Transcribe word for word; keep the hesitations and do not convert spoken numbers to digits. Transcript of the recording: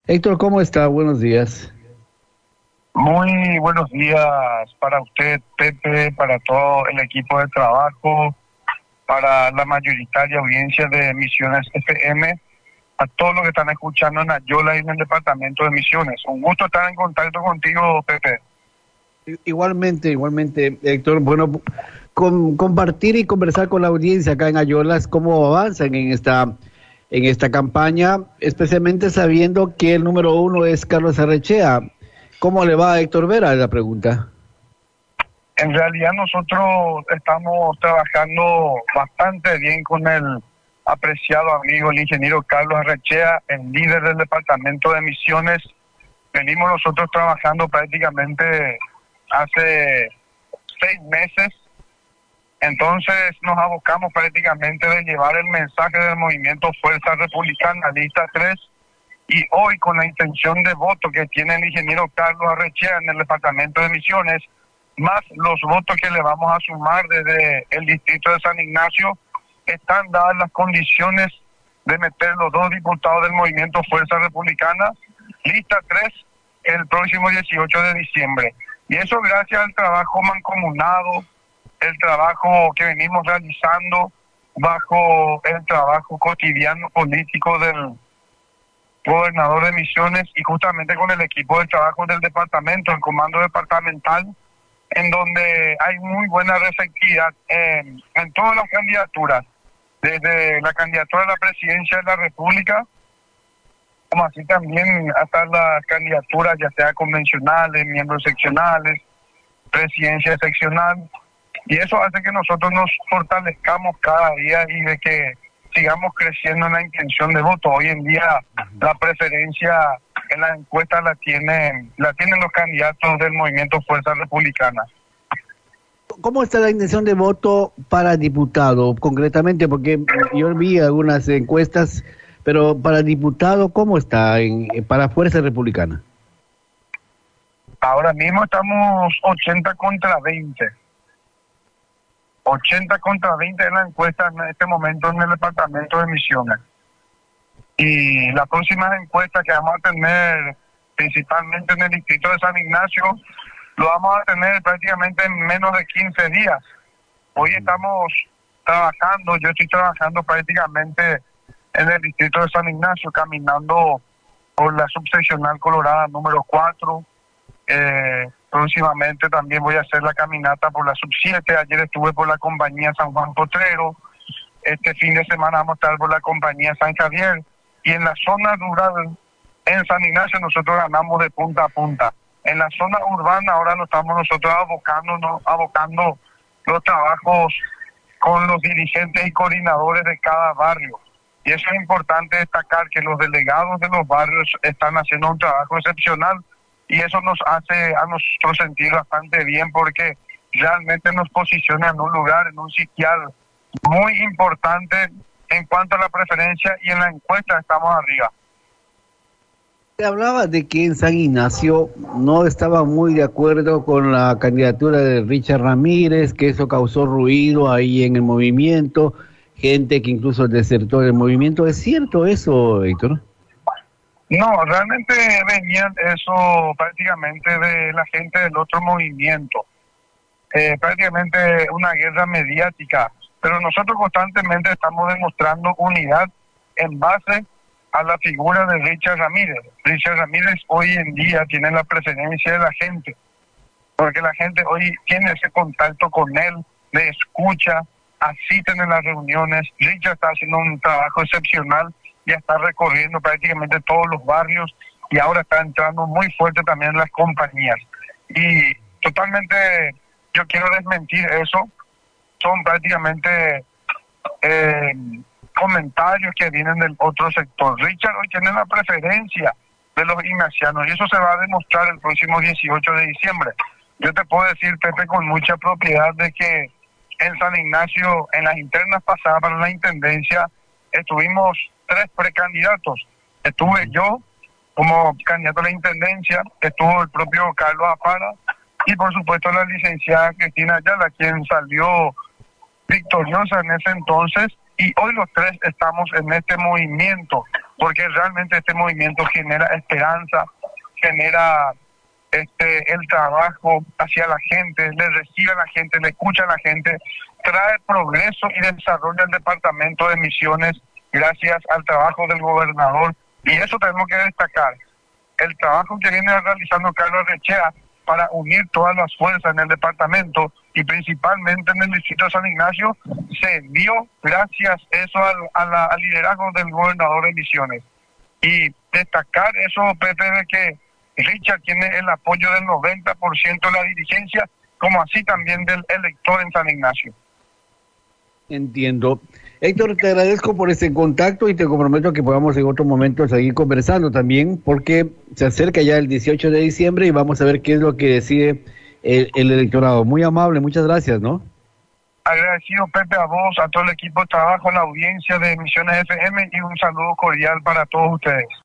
Héctor, ¿cómo está? Buenos días. Muy buenos días para usted, Pepe, para todo el equipo de trabajo, para la mayoritaria audiencia de Misiones F M, a todos los que están escuchando en Ayola y en el departamento de Misiones. Un gusto estar en contacto contigo, Pepe. Igualmente, igualmente, Héctor. Bueno, con, compartir y conversar con la audiencia acá en Ayolas, cómo avanzan en esta, en esta campaña, especialmente sabiendo que el número uno es Carlos Arrechea. ¿Cómo le va a Héctor Vera? Es la pregunta. En realidad nosotros estamos trabajando bastante bien con el apreciado amigo, el ingeniero Carlos Arrechea, el líder del departamento de Misiones. Venimos nosotros trabajando prácticamente hace seis meses, entonces nos abocamos prácticamente de llevar el mensaje del movimiento Fuerza Republicana, lista tres, y hoy con la intención de voto que tiene el ingeniero Carlos Arrechea en el departamento de Misiones, más los votos que le vamos a sumar desde el distrito de San Ignacio, están dadas las condiciones de meter los dos diputados del movimiento Fuerza Republicana, lista tres, el próximo dieciocho de diciembre. Y eso gracias al trabajo mancomunado, el trabajo que venimos realizando bajo el trabajo cotidiano político del gobernador de Misiones y justamente con el equipo de trabajo del departamento, el comando departamental, en donde hay muy buena receptividad en, en todas las candidaturas, desde la candidatura a la presidencia de la República, como así también hasta las candidaturas ya sea convencionales, miembros seccionales, presidencia seccional, y eso hace que nosotros nos fortalezcamos cada día y de que sigamos creciendo en la intención de voto. Hoy en día la preferencia en la encuesta la tienen, la tienen los candidatos del movimiento Fuerza Republicana. ¿Cómo está la intención de voto para diputado, concretamente? Porque yo vi algunas encuestas, pero para diputado, ¿cómo está en, para Fuerza Republicana? Ahora mismo estamos ochenta contra veinte. ochenta contra veinte en la encuesta en este momento en el departamento de Misiones. Y las próximas encuestas que vamos a tener principalmente en el distrito de San Ignacio, lo vamos a tener prácticamente en menos de quince días. Hoy estamos trabajando, yo estoy trabajando prácticamente en el distrito de San Ignacio, caminando por la subseccional Colorada número cuatro. Eh, próximamente también voy a hacer la caminata por la sub siete. Ayer estuve por la compañía San Juan Potrero. Este fin de semana vamos a estar por la compañía San Javier. Y en la zona rural, en San Ignacio, nosotros ganamos de punta a punta. En la zona urbana ahora nos estamos nosotros abocando, abocando los trabajos con los dirigentes y coordinadores de cada barrio. Y eso es importante destacar, que los delegados de los barrios están haciendo un trabajo excepcional y eso nos hace a nosotros sentir bastante bien porque realmente nos posiciona en un lugar, en un sitial muy importante en cuanto a la preferencia, y en la encuesta estamos arriba. Se hablaba de que en San Ignacio no estaba muy de acuerdo con la candidatura de Richard Ramírez, que eso causó ruido ahí en el movimiento, gente que incluso desertó del movimiento. ¿Es cierto eso, Héctor? No, realmente venían eso prácticamente de la gente del otro movimiento, eh, prácticamente una guerra mediática, pero nosotros constantemente estamos demostrando unidad en base a la figura de Richard Ramírez. Richard Ramírez hoy en día tiene la preferencia de la gente, porque la gente hoy tiene ese contacto con él, le escucha, asisten en las reuniones. Richard está haciendo un trabajo excepcional, ya está recorriendo prácticamente todos los barrios y ahora está entrando muy fuerte también en las compañías. Y totalmente yo quiero desmentir eso, son prácticamente eh, comentarios que vienen del otro sector. Richard hoy tiene la preferencia de los ignacianos y eso se va a demostrar el próximo dieciocho de diciembre. Yo te puedo decir, Pepe, con mucha propiedad de que en San Ignacio, en las internas pasadas para la intendencia, estuvimos tres precandidatos. Estuve yo como candidato a la intendencia, estuvo el propio Carlos Afara y por supuesto la licenciada Cristina Ayala, quien salió victoriosa en ese entonces, y hoy los tres estamos en este movimiento porque realmente este movimiento genera esperanza, genera este el trabajo hacia la gente, le recibe a la gente, le escucha a la gente, trae progreso y desarrollo al departamento de Misiones gracias al trabajo del gobernador, y eso tenemos que destacar. El trabajo que viene realizando Carlos Arrechea para unir todas las fuerzas en el departamento y principalmente en el distrito de San Ignacio se dio gracias eso al, a la, al liderazgo del gobernador de Misiones. Y destacar eso, Pepe, de que Richard tiene el apoyo del noventa por ciento de la dirigencia, como así también del elector en San Ignacio. Entiendo. Héctor, te agradezco por este contacto y te comprometo que podamos en otro momento seguir conversando también, porque se acerca ya el dieciocho de diciembre y vamos a ver qué es lo que decide el, el electorado. Muy amable, muchas gracias, ¿no? Agradecido, Pepe, a vos, a todo el equipo de trabajo, a la audiencia de Misiones F M, y un saludo cordial para todos ustedes.